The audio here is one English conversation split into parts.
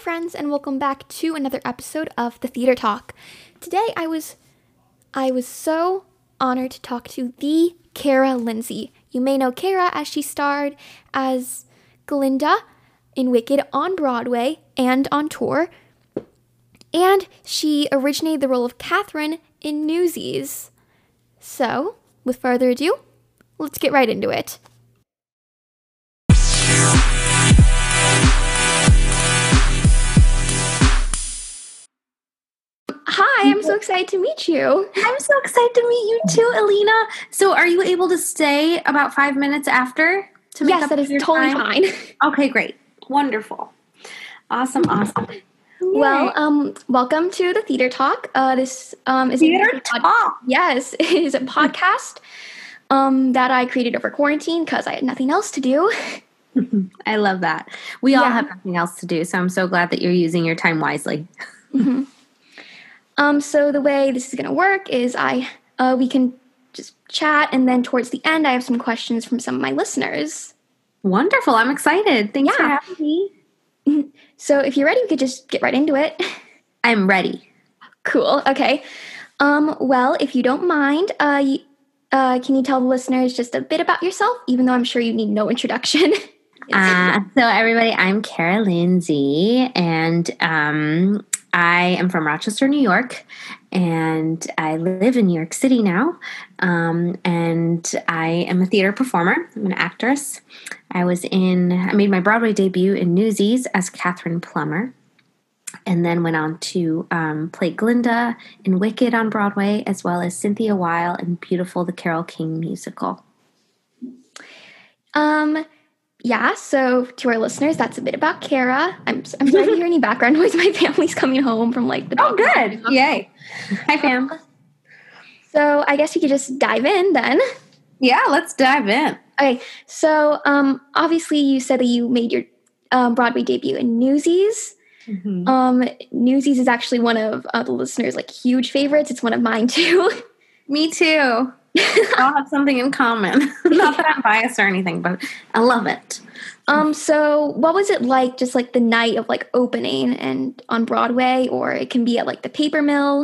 friends, and welcome back to another episode of the Theater Talk. Today I was so honored to talk to the Kara Lindsay. You may know Kara as she starred as Glinda in Wicked on Broadway and on tour, and she originated the role of Catherine in Newsies. So, with further ado, let's get right into it. Hi, I'm so excited to meet you. I'm so excited to meet you too, Alina. So are you able to stay about 5 minutes after to make Yes, up that is your totally time? fine. Okay, great. Wonderful. Awesome. Well, welcome to the Theater Talk. This is Theater Talk. Yes, it is a podcast that I created over quarantine because I had nothing else to do. I love that. We all have nothing else to do, so I'm so glad that you're using your time wisely. Mm-hmm. So the way this is going to work is we can just chat, and then towards the end, I have some questions from some of my listeners. Wonderful. I'm excited. Thanks for having me. So if you're ready, we could just get right into it. I'm ready. Cool. Okay. Well, if you don't mind, can you tell the listeners just a bit about yourself, even though I'm sure you need no introduction? So everybody, I'm Kara Lindsay, and I am from Rochester, New York, and I live in New York City now, and I am a theater performer. I'm an actress. I made my Broadway debut in Newsies as Catherine Plummer, and then went on to play Glinda in Wicked on Broadway, as well as Cynthia Weil in Beautiful, the Carole King musical. Yeah, so to our listeners, that's a bit about Kara. I'm sorry to hear any background noise. My family's coming home from the Oh, good. Yay. Hi, fam. So I guess we could just dive in then. Yeah, let's dive in. Okay, so obviously you said that you made your Broadway debut in Newsies. Mm-hmm. Newsies is actually one of the listeners' huge favorites. It's one of mine too. Me too. I'll have something in common. Not that I'm biased or anything, but I love it. So what was it like, just the night of opening and on Broadway, or it can be at the Paper Mill?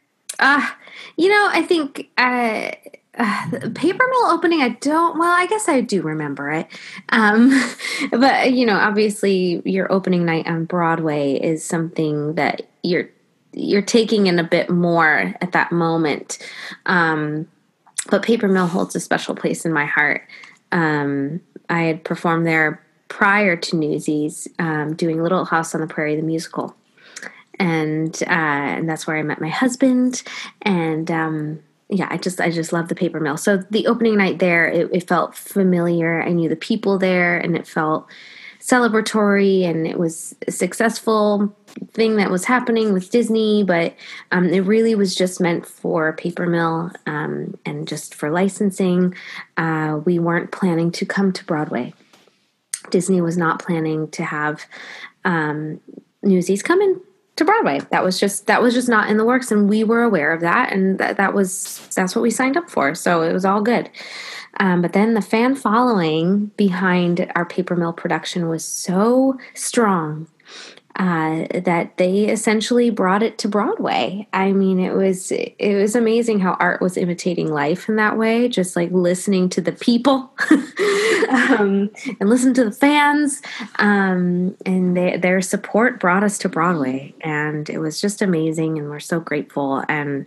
I think the Paper Mill opening, I guess I do remember it. But obviously your opening night on Broadway is something that you're taking in a bit more at that moment. But Paper Mill holds a special place in my heart. I had performed there prior to Newsies, doing Little House on the Prairie, the musical. And that's where I met my husband. And I just love the Paper Mill. So the opening night there, it felt familiar. I knew the people there, and it felt celebratory, and it was a successful thing that was happening with Disney, but it really was just meant for Paper Mill and just for licensing. We weren't planning to come to Broadway. Disney was not planning to have Newsies come in to Broadway. That was just not in the works, and we were aware of that, and that's what we signed up for. So it was all good. But then the fan following behind our Paper Mill production was so strong that they essentially brought it to Broadway. I mean, it was amazing how art was imitating life in that way, just listening to the people and listen to the fans, and their support brought us to Broadway, and it was just amazing, and we're so grateful. And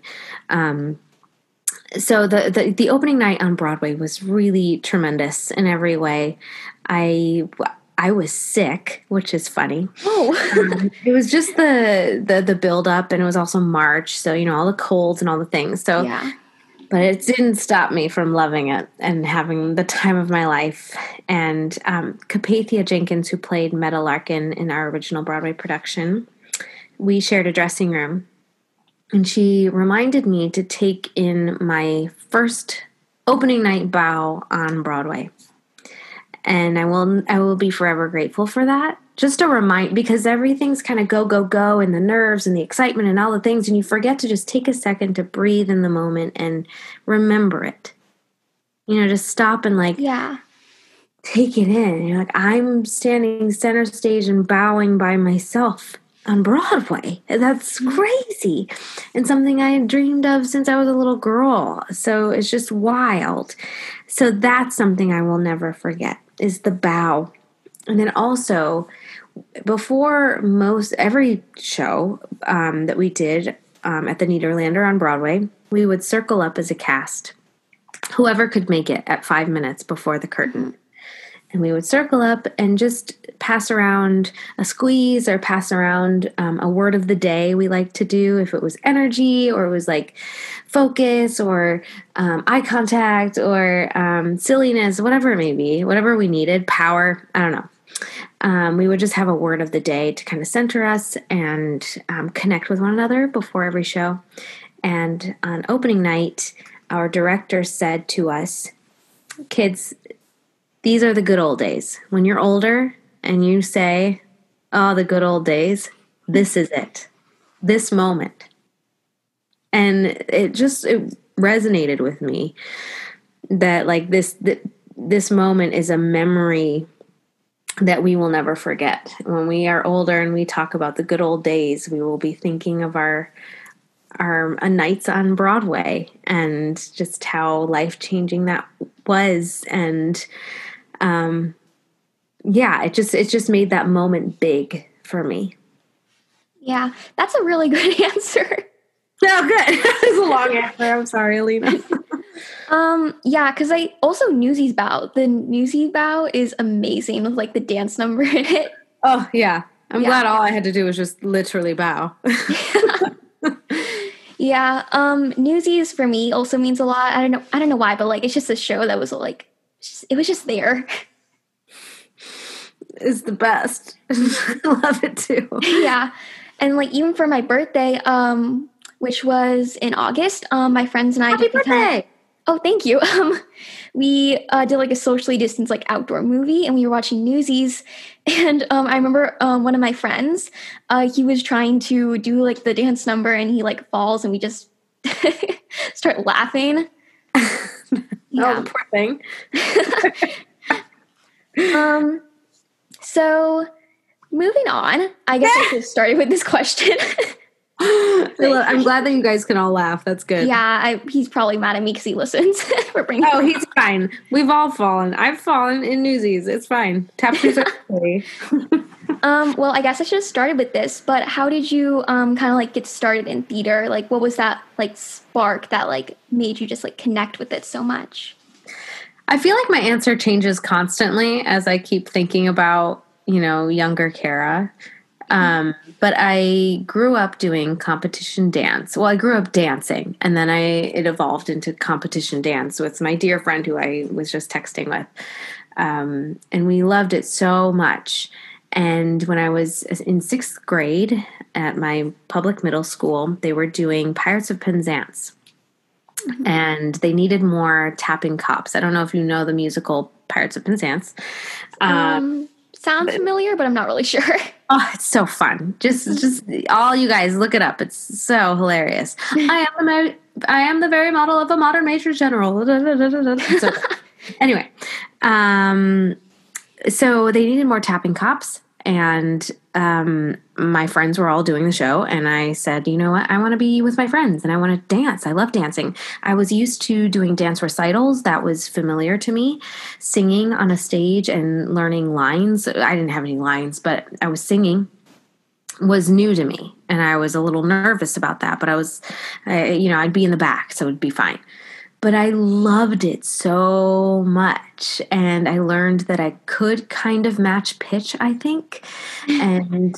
so the opening night on Broadway was really tremendous in every way. I was sick, which is funny. Oh, it was just the build up, and it was also March, so all the colds and all the things. So, yeah. But it didn't stop me from loving it and having the time of my life. And Capathia Jenkins, who played Meta Larkin in our original Broadway production, we shared a dressing room. And she reminded me to take in my first opening night bow on Broadway. And I will be forever grateful for that. Just a reminder, because everything's kind of go, go, go, and the nerves and the excitement and all the things, and you forget to just take a second to breathe in the moment and remember it. Just stop and take it in. You're like, I'm standing center stage and bowing by myself on Broadway. That's crazy. And something I had dreamed of since I was a little girl. So it's just wild. So that's something I will never forget is the bow. And then also, before every show that we did at the Nederlander on Broadway, we would circle up as a cast, whoever could make it at 5 minutes before the curtain. And we would circle up and just pass around a squeeze or pass around a word of the day we like to do, if it was energy or it was like focus or eye contact or silliness, whatever it may be, whatever we needed, power, I don't know. We would just have a word of the day to kind of center us and connect with one another before every show. And on opening night, our director said to us, kids, these are the good old days. When you're older and you say, oh, the good old days, this is it. This moment. And it resonated with me that like this moment is a memory that we will never forget. When we are older and we talk about the good old days, we will be thinking of our nights on Broadway and just how life-changing that was. And it just made that moment big for me. Yeah, that's a really good answer. Oh, good. It's a long answer. I'm sorry, Alina. Yeah, because I also Newsies Bow. The Newsies Bow is amazing with like the dance number in it. Oh yeah, I'm glad all I had to do was just literally bow. Yeah, Newsies for me also means a lot. I don't know why, but like it's just a show that was like, it was just there. It's the best. I love it too. Yeah, and like even for my birthday, which was in August, my friends and I Happy birthday! Oh, thank you. We did like a socially distanced like outdoor movie, and we were watching Newsies. And I remember one of my friends, he was trying to do like the dance number, and he like falls, and we just start laughing. Yeah. Oh, poor thing. So moving on, I guess I should start with this question. I'm glad that you guys can all laugh. That's good. Yeah, he's probably mad at me because he listens. He's fine. We've all fallen. I've fallen in Newsies. It's fine. Tap shoes are okay. Well, I guess I should have started with this, but how did you kind of like get started in theater? Like, what was that like spark that like made you just like connect with it so much? I feel like my answer changes constantly as I keep thinking about, younger Kara. But I grew up doing competition dance. Well, I grew up dancing, and then it evolved into competition dance with my dear friend who I was just texting with. And we loved it so much. And when I was in 6th grade at my public middle school, they were doing Pirates of Penzance. Mm-hmm. And they needed more tapping cops. I don't know if you know the musical Pirates of Penzance. Sounds familiar, but I'm not really sure. Oh, it's so fun. Just all you guys look it up. It's so hilarious. I am the very model of a modern major general. So, anyway, so they needed more tapping cops, and my friends were all doing the show, and I said, you know what? I want to be with my friends, and I want to dance. I love dancing. I was used to doing dance recitals. That was familiar to me. Singing on a stage and learning lines. I didn't have any lines, but I was singing was new to me, and I was a little nervous about that, but I'd be in the back, so it'd be fine. But I loved it so much, and I learned that I could kind of match pitch, I think. And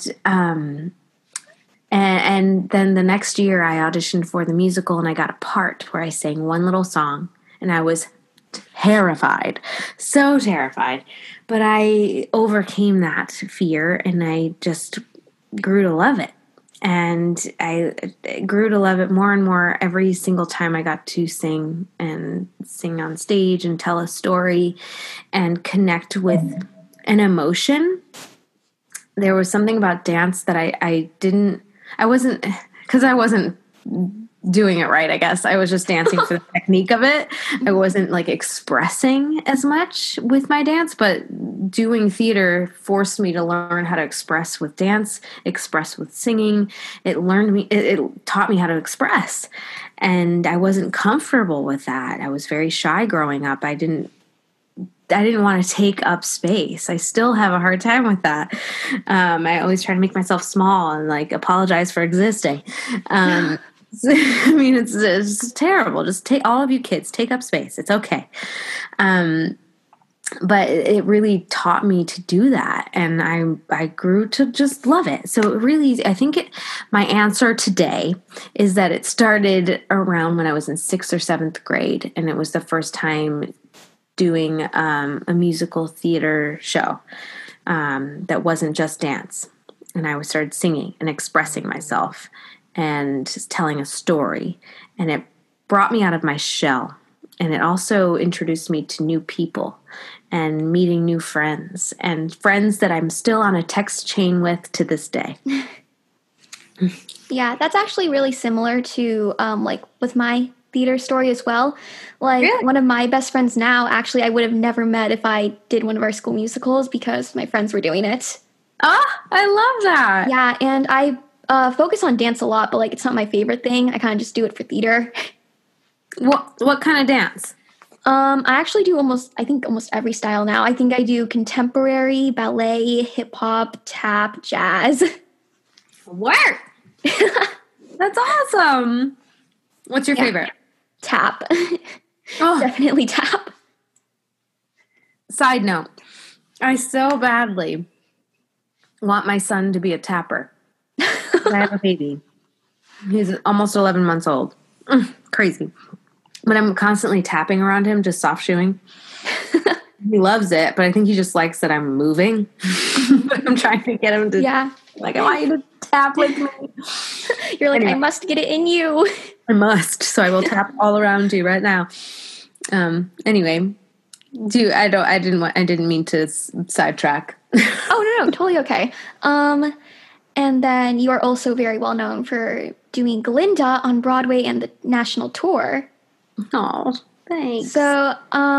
then the next year I auditioned for the musical, and I got a part where I sang one little song, and I was terrified, so terrified. But I overcame that fear, and I just grew to love it. And I grew to love it more and more every single time I got to sing on stage and tell a story and connect with an emotion. There was something about dance that I wasn't doing it right, I guess. I was just dancing for the technique of it. I wasn't like expressing as much with my dance, but doing theater forced me to learn how to express with dance, express with singing. It taught me how to express. And I wasn't comfortable with that. I was very shy growing up. I didn't want to take up space. I still have a hard time with that. I always try to make myself small and like apologize for existing. I mean, it's terrible. Just all of you kids, take up space. It's okay. But it really taught me to do that. And I grew to just love it. So it really, I think my answer today is that it started around when I was in 6th or 7th grade. And it was the first time doing a musical theater show that wasn't just dance. And I started singing and expressing myself and telling a story. And it brought me out of my shell. And it also introduced me to new people and meeting new friends and friends that I'm still on a text chain with to this day. Yeah, that's actually really similar to like with my theater story as well. Like Really? one of my best friends now, actually, I would have never met if I did one of our school musicals because my friends were doing it. I love that. Yeah, and I focus on dance a lot, but like it's not my favorite thing. I kind of just do it for theater. What kind of dance? I actually do almost every style now. I think I do contemporary, ballet, hip hop, tap, jazz. Work. That's awesome. What's your favorite? Tap. Oh, Definitely tap. side note, I so badly want my son to be a tapper. I have a baby. He's almost 11 months old. Crazy. But I'm constantly tapping around him, just soft shoeing. He loves it, but I think he just likes that I'm moving. I'm trying to get him to, like, I want you to tap with me. You're like, Anyway. I must get it in you. I must, so I will tap all around you right now. Anyway, I didn't mean to sidetrack. Oh, no, totally okay. And then you are also very well known for doing Glinda on Broadway and the national tour. Oh, thanks. So,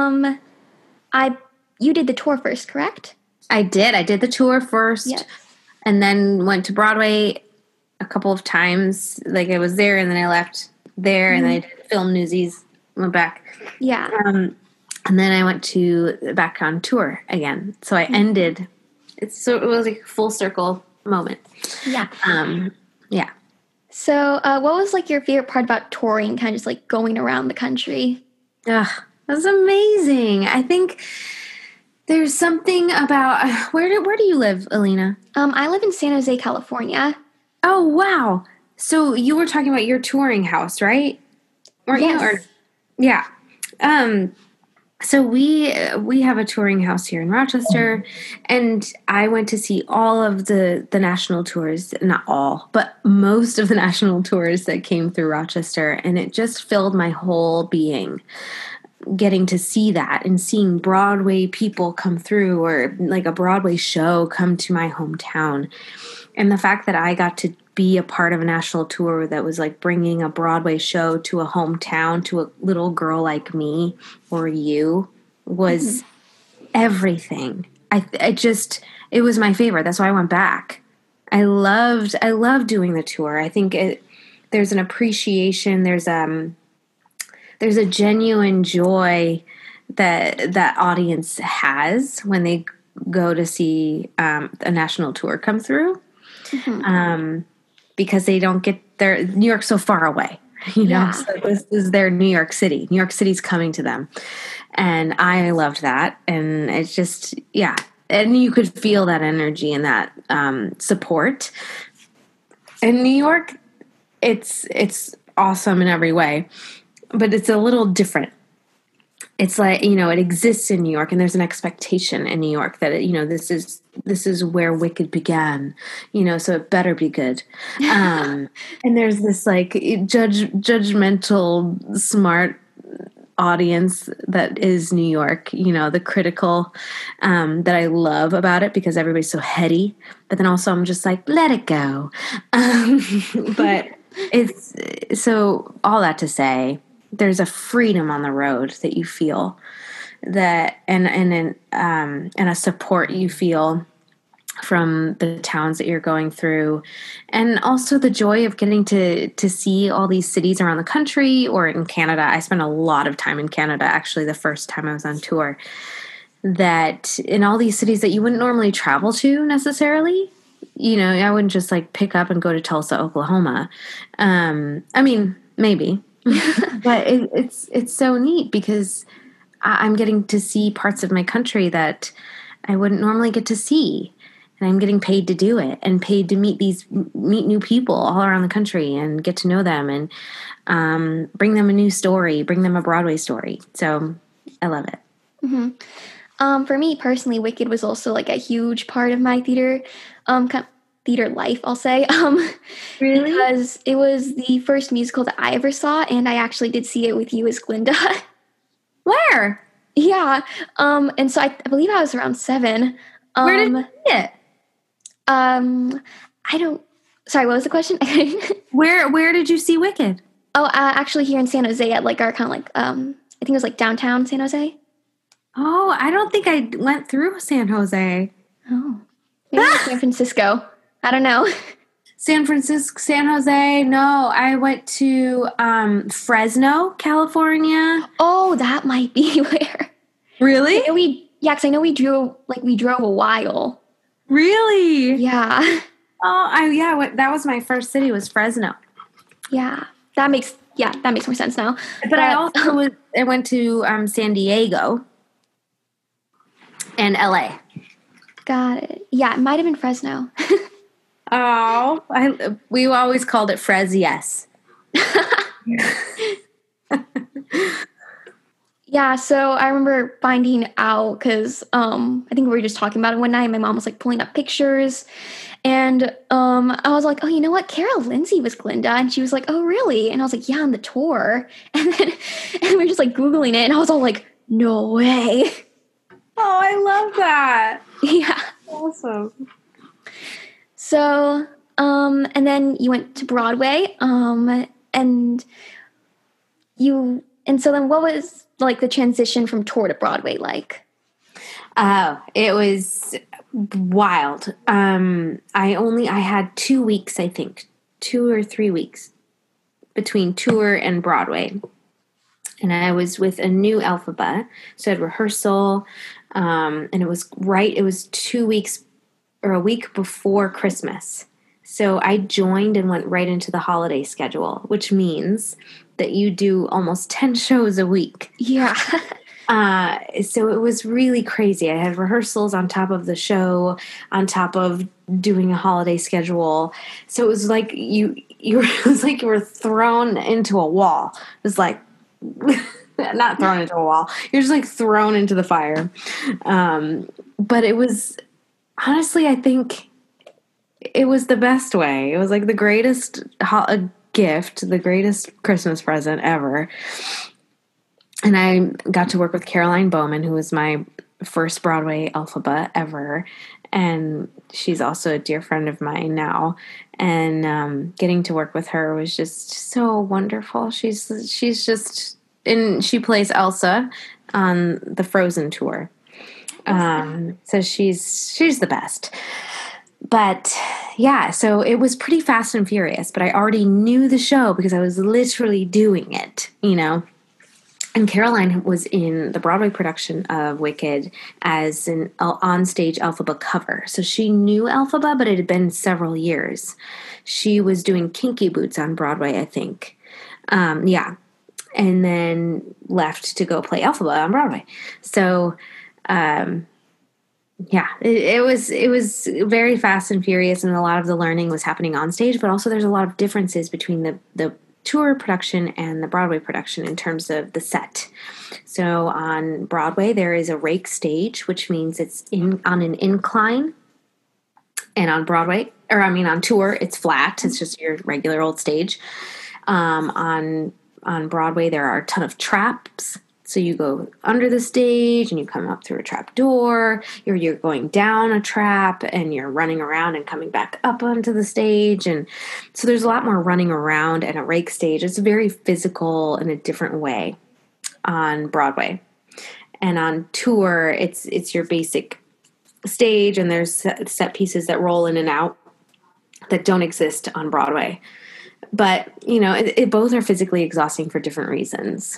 you did the tour first, correct? I did the tour first. Yes. And then went to Broadway a couple of times. Like I was there and then I left there and then I did film Newsies, went back. Yeah. And then I went back on tour again. So I ended, it was like a full circle moment. Yeah. Yeah. So, what was like your favorite part about touring, kind of just like going around the country? Ugh, that was amazing. I think there's something about, where do you live, Alina? I live in San Jose, California. Oh, wow. So you were talking about your touring house, right? Weren't Yes. you? Yeah. So we have a touring house here in Rochester, and I went to see all of the national tours, not all, but most of the national tours that came through Rochester, and it just filled my whole being. Getting to see that and seeing Broadway people come through, or like a Broadway show come to my hometown. And the fact that I got to be a part of a national tour that was like bringing a Broadway show to a hometown, to a little girl like me or you, was everything. It was my favorite. That's why I went back. I loved doing the tour. I think there's an appreciation. There's a genuine joy that audience has when they go to see a national tour come through, because they don't get New York's so far away, you know. Yeah. So this is their New York City. New York City's coming to them, and I loved that. And it's just and you could feel that energy and that support. In New York, it's awesome in every way. But it's a little different. It's like, you know, it exists in New York, and there's an expectation in New York that, this is where Wicked began, so it better be good. And there's this like judgmental, smart audience that is New York, the critical, that I love about it because everybody's so heady. But then also I'm just like, let it go. But It's so all that to say, there's a freedom on the road that you feel that, and a support you feel from the towns that you're going through, and also the joy of getting to see all these cities around the country or in Canada. I spent a lot of time in Canada, actually, the first time I was on tour, that in all these cities that you wouldn't normally travel to necessarily. You know, I wouldn't just like pick up and go to Tulsa, Oklahoma. I mean, maybe, but it's so neat because I'm getting to see parts of my country that I wouldn't normally get to see, and I'm getting paid to do it and paid to meet new people all around the country and get to know them and bring them a new story, bring them a Broadway story. So I love it. For me personally, Wicked was also like a huge part of my theater life, I'll say. Really? Because it was the first musical that I ever saw, and I actually did see it with you as Glinda. Where? Yeah. And so I believe I was around 7. Where did you see it? I don't. Sorry, what was the question? Where did you see Wicked? Oh, actually here in San Jose at like our kind of like I think it was like downtown San Jose. Oh, I don't think I went through San Jose. Oh, maybe like San Francisco. I don't know. San Francisco, San Jose. No, I went to Fresno, California. Oh, that might be where. Really? Because I know we drove a while. Really? Yeah. Oh, that was my first city, was Fresno. Yeah. That makes more sense now. But I also I went to San Diego and LA. Got it. Yeah, it might have been Fresno. Oh, we always called it Frez, yes. Yeah, so I remember finding out because I think we were just talking about it one night. My mom was like pulling up pictures, and I was like, "Oh, you know what? Cara Lindsay was Glinda," and she was like, "Oh, really?" And I was like, "Yeah, on the tour." And we were just like googling it, and I was all like, "No way!" Oh, I love that. Yeah. Awesome. So, and then you went to Broadway, and so then what was like the transition from tour to Broadway like? Oh, it was wild. I had 2 weeks, I think, 2 or 3 weeks between tour and Broadway. And I was with a new Elphaba, so I had rehearsal, and it was 2 weeks or a week before Christmas. So I joined and went right into the holiday schedule, which means that you do almost 10 shows a week. Yeah. So it was really crazy. I had rehearsals on top of the show, on top of doing a holiday schedule. So it was like it was like you were thrown into a wall. It was like not thrown into a wall. You're just like thrown into the fire. But it was honestly, I think it was the best way. It was like the greatest gift, the greatest Christmas present ever. And I got to work with Caroline Bowman, who was my first Broadway Elphaba ever. And she's also a dear friend of mine now. And getting to work with her was just so wonderful. She's just, and she plays Elsa on the Frozen tour. So she's the best. But yeah, so it was pretty fast and furious, but I already knew the show because I was literally doing it, you know. And Caroline was in the Broadway production of Wicked as an onstage Elphaba cover. So she knew Elphaba, but it had been several years. She was doing Kinky Boots on Broadway, I think. Yeah. And then left to go play Elphaba on Broadway. So, yeah, it was very fast and furious, and a lot of the learning was happening on stage, but also there's a lot of differences between the tour production and the Broadway production in terms of the set. So on Broadway, there is a rake stage, which means it's on an incline. And on on tour, it's flat. It's just your regular old stage. On Broadway, there are a ton of traps So you go under the stage and you come up through a trap door. You're going down a trap and you're running around and coming back up onto the stage. And so there's a lot more running around and a rake stage. It's very physical in a different way on Broadway. And on tour, it's your basic stage, and there's set pieces that roll in and out that don't exist on Broadway. But, you know, it both are physically exhausting for different reasons.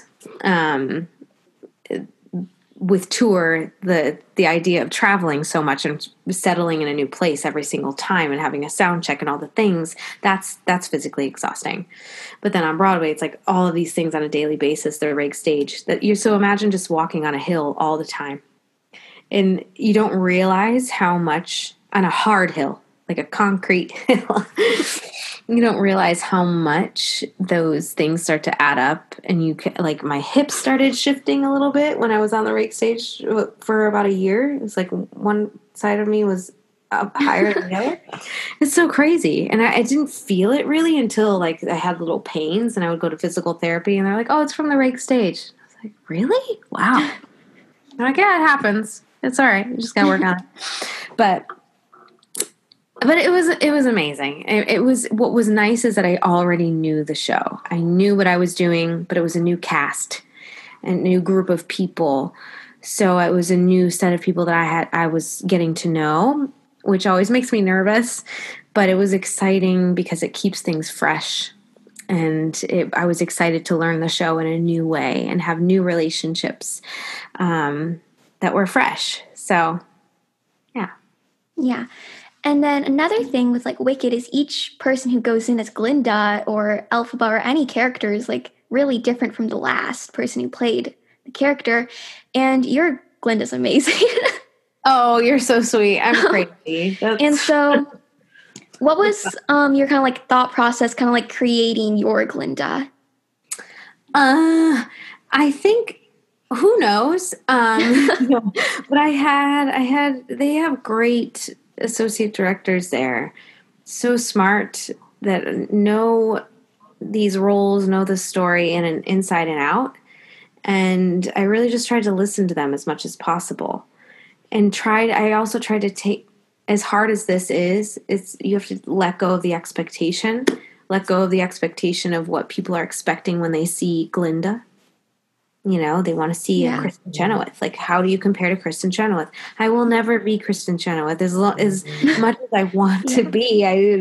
With tour, the idea of traveling so much and settling in a new place every single time and having a sound check and all the things, that's physically exhausting. But then on Broadway, it's like all of these things on a daily basis, the rake stage. So imagine just walking on a hill all the time. And you don't realize how much, on a hard hill, like a concrete hill, you don't realize how much those things start to add up. And you can, like, my hips started shifting a little bit when I was on the rake stage for about a year. It was like one side of me was up higher than the other. It's so crazy. And I didn't feel it really until, like, I had little pains and I would go to physical therapy and they're like, oh, it's from the rake stage. I was like, really? Wow. I'm like, yeah, it happens. It's all right. You just got to work on it. But it was amazing. It was, what was nice is that I already knew the show. I knew what I was doing, but it was a new cast, a new group of people. So it was a new set of people that I was getting to know, which always makes me nervous, but it was exciting because it keeps things fresh. And I was excited to learn the show in a new way and have new relationships that were fresh. So, yeah. Yeah. And then another thing with like Wicked is each person who goes in as Glinda or Elphaba or any character is like really different from the last person who played the character. And your Glinda's amazing. Oh, you're so sweet. I'm crazy. And so what was your kind of like thought process kind of like creating your Glinda? I think, who knows? But they have great associate directors there, so smart, that know these roles, know the story in an inside and out. And I really just tried to listen to them as much as possible. And I also tried to take, as hard as this is, you have to let go of the expectation. Let go of the expectation of what people are expecting when they see Glinda. You know, they want to see a Kristen Chenoweth. Like, how do you compare to Kristen Chenoweth? I will never be Kristen Chenoweth. As much as I want to be, I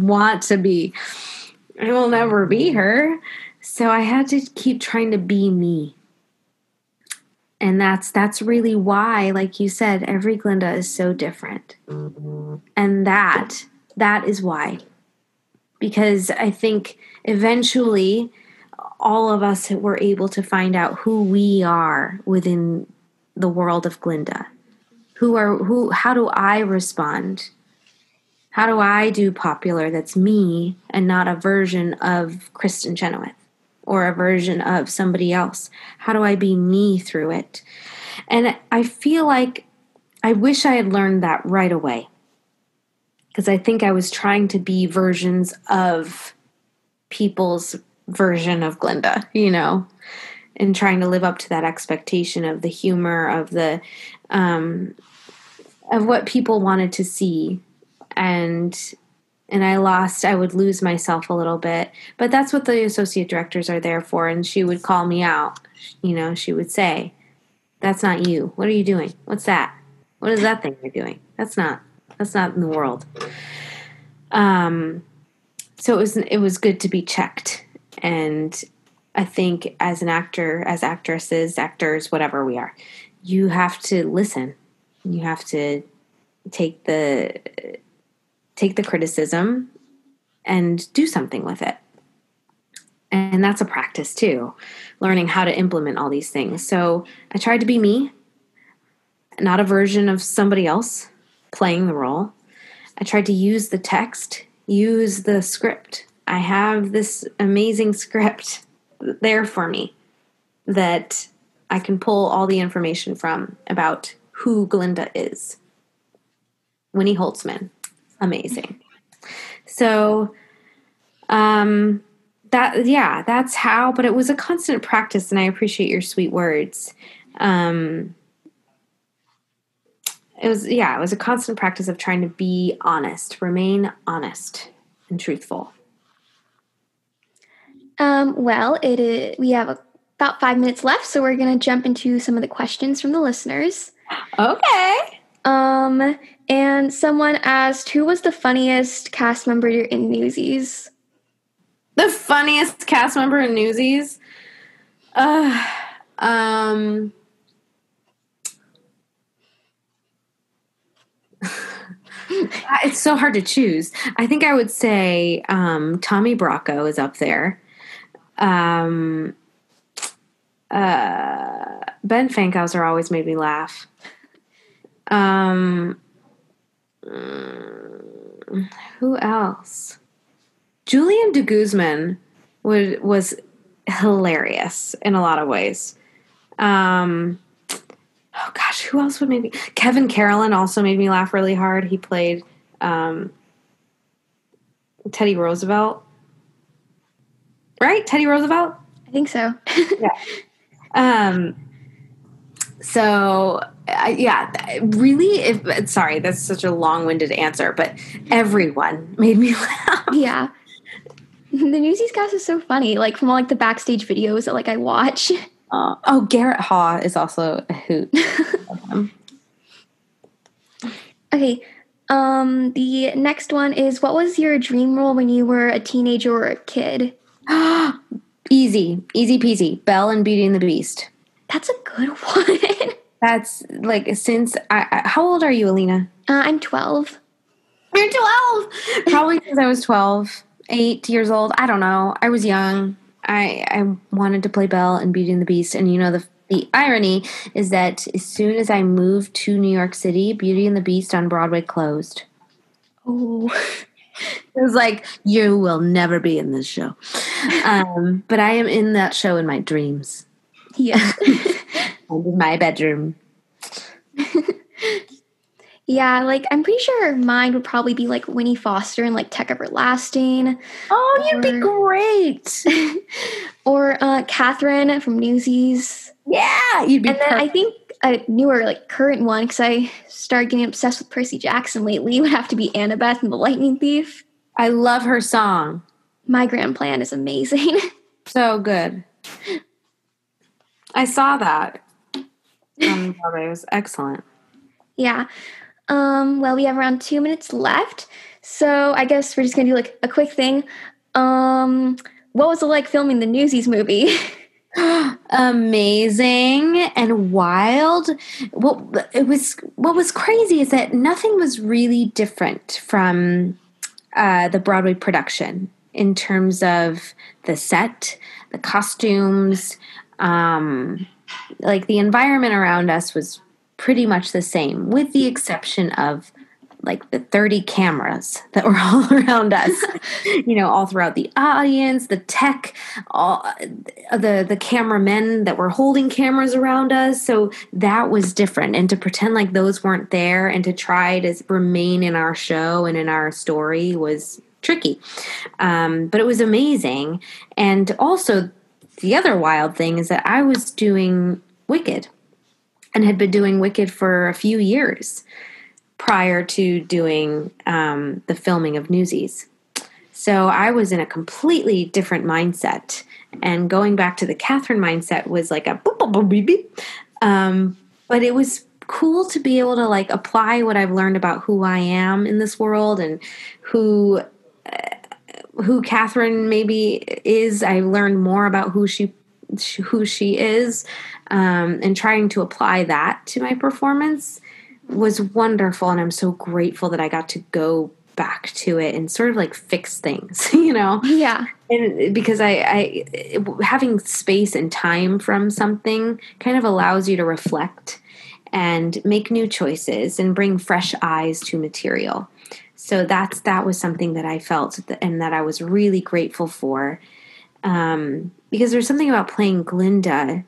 will never be her. So I had to keep trying to be me. And that's really why, like you said, every Glinda is so different. And that is why. Because I think eventually all of us were able to find out who we are within the world of Glinda. How do I respond? How do I do popular that's me and not a version of Kristen Chenoweth or a version of somebody else? How do I be me through it? And I feel like I wish I had learned that right away, because I think I was trying to be versions of people's version of Glinda, you know, and trying to live up to that expectation of the humor, of the of what people wanted to see. And I would lose myself a little bit. But that's what the associate directors are there for. And she would call me out. You know, she would say, that's not you. What are you doing? What's that? What is that thing you're doing? That's not in the world. So it was good to be checked. And I think as an actor, as actresses, actors, whatever we are, you have to listen. You have to take the criticism and do something with it. And that's a practice too, learning how to implement all these things. So I tried to be me, not a version of somebody else playing the role. I tried to use the text, use the script. I have this amazing script there for me that I can pull all the information from about who Glinda is. Winnie Holtzman. Amazing. So that's that's how, but it was a constant practice, and I appreciate your sweet words. It was a constant practice of trying to be honest, remain honest and truthful. Well, we have about 5 minutes left, so we're going to jump into some of the questions from the listeners. Okay. And someone asked, who was the funniest cast member in Newsies? The funniest cast member in Newsies? It's so hard to choose. I think I would say Tommy Bracco is up there. Ben Fankhauser always made me laugh. Who else? Julian de Guzman was hilarious in a lot of ways. Oh gosh, who else would make me? Kevin Carolyn also made me laugh really hard. He played Teddy Roosevelt. Right? Teddy Roosevelt? I think so. Yeah. Really, sorry, that's such a long-winded answer, but everyone made me laugh. Yeah. The Newsies cast is so funny, like from all like the backstage videos that like I watch. Garrett Haw is also a hoot. Okay. The next one is, what was your dream role when you were a teenager or a kid? Easy peasy. Belle and Beauty and the Beast. That's a good one. That's like how old are you, Alina? I'm 12. You're 12. Probably because I was 12, 8 years old. I don't know. I was young. I wanted to play Belle and Beauty and the Beast, and the irony is that as soon as I moved to New York City, Beauty and the Beast on Broadway closed. Oh. It was like, you will never be in this show. But I am in that show in my dreams. Yeah. And in my bedroom. Yeah, like I'm pretty sure mine would probably be like Winnie Foster in like Tech Everlasting. Oh, you'd be great. Or Catherine from Newsies. Yeah, you'd be. And then I think a newer, like current one, because I started getting obsessed with Percy Jackson lately, would have to be Annabeth and the Lightning Thief. I love her song. My Grand Plan is amazing. So good. I saw that. It was excellent. Yeah. Well, we have around 2 minutes left, so I guess we're just gonna do like a quick thing. What was it like filming the Newsies movie? Amazing and wild. What was crazy is that nothing was really different from the Broadway production in terms of the set, the costumes, like the environment around us was pretty much the same, with the exception of like the 30 cameras that were all around us, all throughout the audience, the tech, all the cameramen that were holding cameras around us. So that was different. And to pretend like those weren't there and to try to remain in our show and in our story was tricky. But it was amazing. And also the other wild thing is that I was doing Wicked and had been doing Wicked for a few years prior to doing the filming of Newsies. So I was in a completely different mindset. And going back to the Catherine mindset was like a boop, boop, boop, beep, beep. But it was cool to be able to like apply what I've learned about who I am in this world and who Catherine maybe is. I learned more about who she is, and trying to apply that to my performance was wonderful. And I'm so grateful that I got to go back to it and sort of like fix things, Yeah. And because I having space and time from something kind of allows you to reflect and make new choices and bring fresh eyes to material. So that was something that I felt and that I was really grateful for. Because there's something about playing Glinda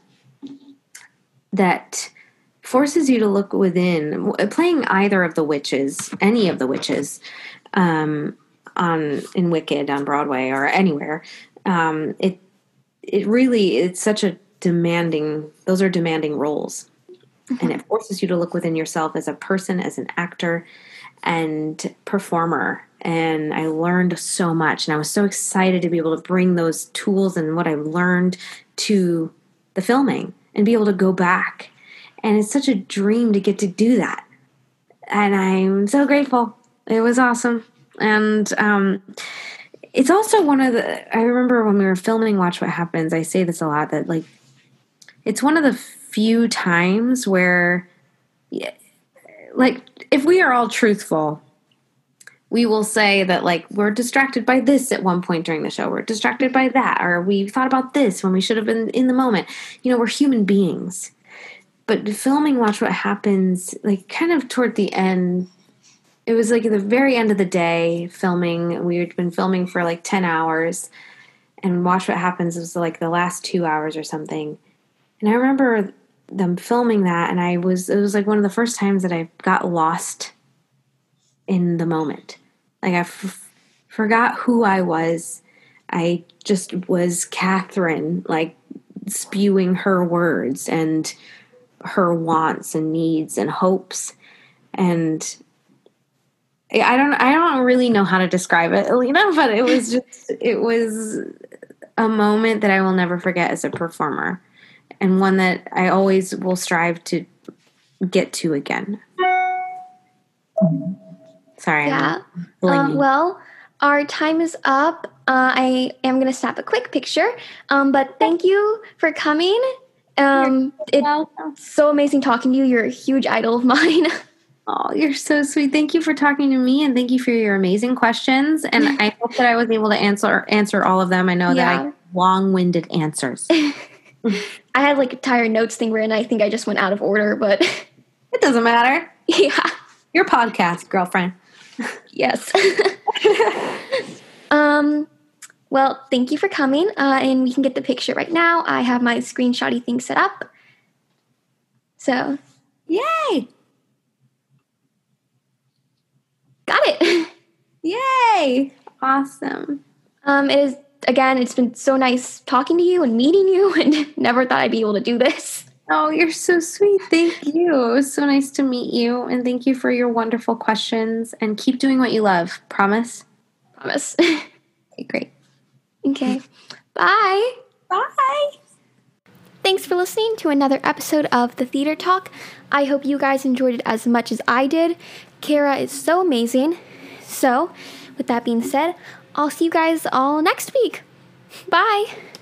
that forces you to look within. Playing either of the witches, any of the witches, in Wicked on Broadway or anywhere, It really, it's such a demanding, those are demanding roles. And it forces you to look within yourself as a person, as an actor and performer. And I learned so much. And I was so excited to be able to bring those tools and what I learned to the filming and be able to go back. And it's such a dream to get to do that. And I'm so grateful. It was awesome. And it's also one of the, I remember when we were filming Watch What Happens, I say this a lot, that like, it's one of the few times where, like, if we are all truthful, we will say that, like, we're distracted by this at one point during the show. We're distracted by that. Or we thought about this when we should have been in the moment. You know, we're human beings. But filming Watch What Happens, like, kind of toward the end, it was like at the very end of the day filming. We had been filming for like 10 hours. And Watch What Happens was like the last 2 hours or something. And I remember them filming that, and it was like one of the first times that I got lost in the moment. Like I forgot who I was. I just was Catherine, like spewing her words and her wants and needs and hopes. And I don't really know how to describe it, Alina, but it was a moment that I will never forget as a performer. And one that I always will strive to get to again. Sorry. Yeah. Well, our time is up. I am going to snap a quick picture. But thank you for coming. It's so amazing talking to you. You're a huge idol of mine. Oh, you're so sweet. Thank you for talking to me, and thank you for your amazing questions. And I hope that I was able to answer all of them. I know that I have long-winded answers. I had like a tired notes thing written. I think I just went out of order, but it doesn't matter. Yeah. Your podcast, girlfriend. Yes. Well, thank you for coming. And we can get the picture right now. I have my screenshotty thing set up. So, yay. Got it. Yay. Awesome. It's been so nice talking to you and meeting you, and never thought I'd be able to do this. Oh, you're so sweet. Thank you. It was so nice to meet you, and thank you for your wonderful questions, and keep doing what you love. Promise? Promise. Okay, great. Okay. Bye. Bye. Thanks for listening to another episode of The Theater Talk. I hope you guys enjoyed it as much as I did. Kara is so amazing. So, with that being said, I'll see you guys all next week. Bye.